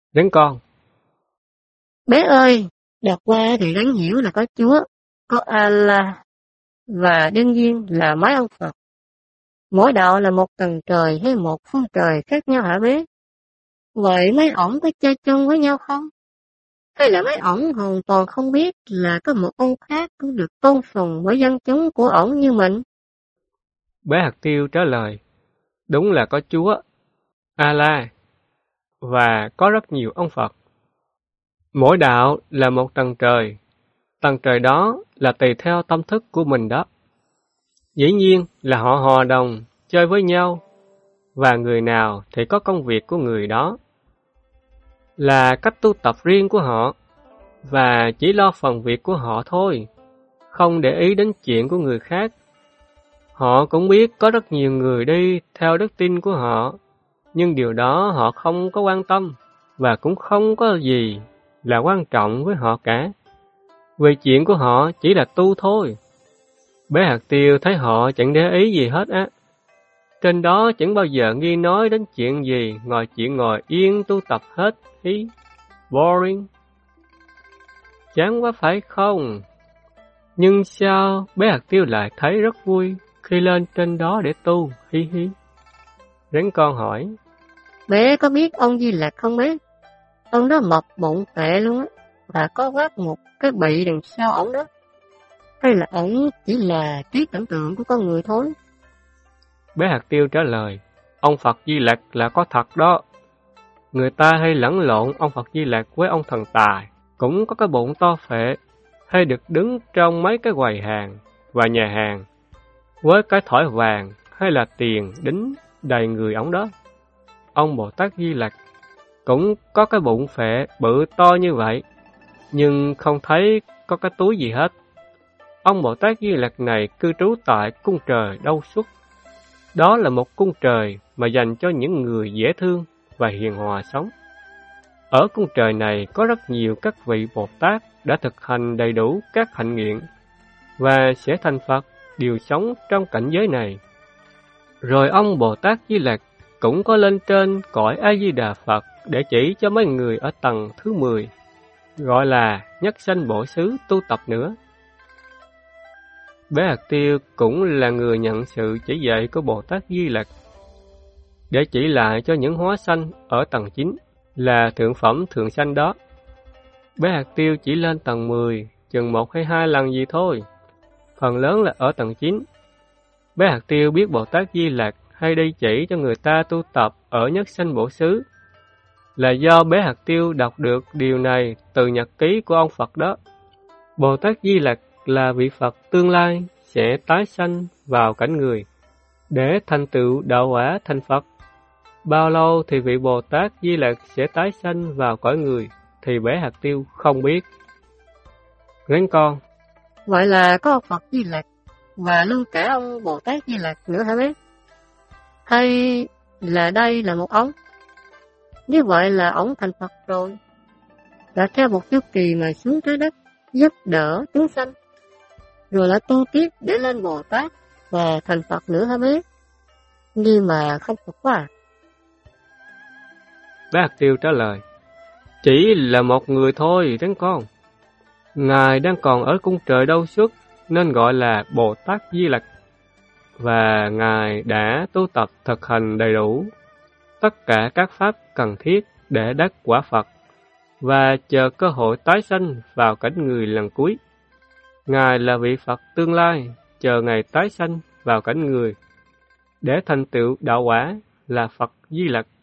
Rắn con. Bé ơi, đợt qua thì đáng hiểu là có Chúa, có Allah, và đương nhiên là mấy ông Phật. Mỗi đạo là một tầng trời hay một phương trời khác nhau hả bé? Vậy mấy ổng có chơi chung với nhau không? Hay là mấy ổng hoàn toàn không biết là có một ông khác cũng được tôn sùng bởi dân chúng của ổng như mình? Bé hạt tiêu trả lời, đúng là có Chúa, Allah, và có rất nhiều ông Phật. Mỗi đạo là một tầng trời đó là tùy theo tâm thức của mình đó. Dĩ nhiên là họ hòa đồng, chơi với nhau, và người nào thì có công việc của người đó, là cách tu tập riêng của họ, và chỉ lo phần việc của họ thôi, không để ý đến chuyện của người khác. Họ cũng biết có rất nhiều người đi theo đức tin của họ, nhưng điều đó họ không có quan tâm, và cũng không có gì là quan trọng với họ cả. Vì chuyện của họ chỉ là tu thôi. Bé hạt tiêu thấy họ chẳng để ý gì hết á. Trên đó chẳng bao giờ nghi nói đến chuyện gì ngoài chuyện ngồi yên tu tập hết. Ý, boring. Chán quá phải không? Nhưng sao bé hạt tiêu lại thấy rất vui khi lên trên đó để tu, hi hi. Rắn con hỏi. Bé có biết ông Di Lặc không bé? Ông đó mập bụng tệ luôn á, và có vác một cái bị đằng sau ổng đó. Hay là ổng chỉ là trí tưởng tượng của con người thôi? Bé hạt tiêu trả lời, ông Phật Di Lặc là có thật đó. Người ta hay lẫn lộn ông Phật Di Lặc với ông thần tài, cũng có cái bụng to phệ, hay được đứng trong mấy cái quầy hàng và nhà hàng, với cái thỏi vàng hay là tiền đính đầy người ổng đó. Ông Bồ Tát Di Lặc cũng có cái bụng phệ bự to như vậy, nhưng không thấy có cái túi gì hết. Ông Bồ Tát Di Lặc này cư trú tại cung trời Đâu Xuất. Đó là một cung trời mà dành cho những người dễ thương và hiền hòa sống. Ở cung trời này có rất nhiều các vị Bồ Tát đã thực hành đầy đủ các hạnh nguyện và sẽ thành Phật đều sống trong cảnh giới này. Rồi ông Bồ Tát Di Lặc cũng có lên trên cõi A Di Đà Phật để chỉ cho mấy người ở tầng thứ 10, gọi là nhất sanh bổ xứ tu tập nữa. Bé hạt tiêu cũng là người nhận sự chỉ dạy của Bồ Tát Di Lặc để chỉ lại cho những hóa sanh ở tầng 9 là thượng phẩm thượng sanh đó. Bé hạt tiêu chỉ lên tầng 10 chừng 1 hay 2 lần gì thôi, phần lớn là ở tầng 9. Bé hạt tiêu biết Bồ Tát Di Lặc hay đi chỉ cho người ta tu tập ở nhất sanh bổ xứ là do bé hạt tiêu đọc được điều này từ nhật ký của ông Phật đó. Bồ Tát Di Lặc là vị Phật tương lai sẽ tái sanh vào cảnh người để thành tựu đạo quả thành Phật. Bao lâu thì vị Bồ Tát Di Lặc sẽ tái sanh vào cõi người thì bé hạt tiêu không biết. Rắn con. Vậy là có ông Phật Di Lặc và luôn cả ông Bồ Tát Di Lặc nữa hả bé? Hay là đây là một ông? Nếu vậy là ổng thành Phật rồi, đã theo một chu kỳ mà xuống trái đất giúp đỡ chúng sanh, rồi lại tu tiếp để lên Bồ Tát và thành Phật nữa hả bé? Nhưng mà không phục quá à? Bé hạt tiêu trả lời, chỉ là một người thôi rắn con. Ngài đang còn ở cung trời Đâu Xuất nên gọi là Bồ Tát Di Lặc, và Ngài đã tu tập thực hành đầy đủ tất cả các pháp cần thiết để đắc quả Phật và chờ cơ hội tái sanh vào cảnh người lần cuối. Ngài là vị Phật tương lai chờ Ngài tái sanh vào cảnh người để thành tựu đạo quả là Phật Di Lặc.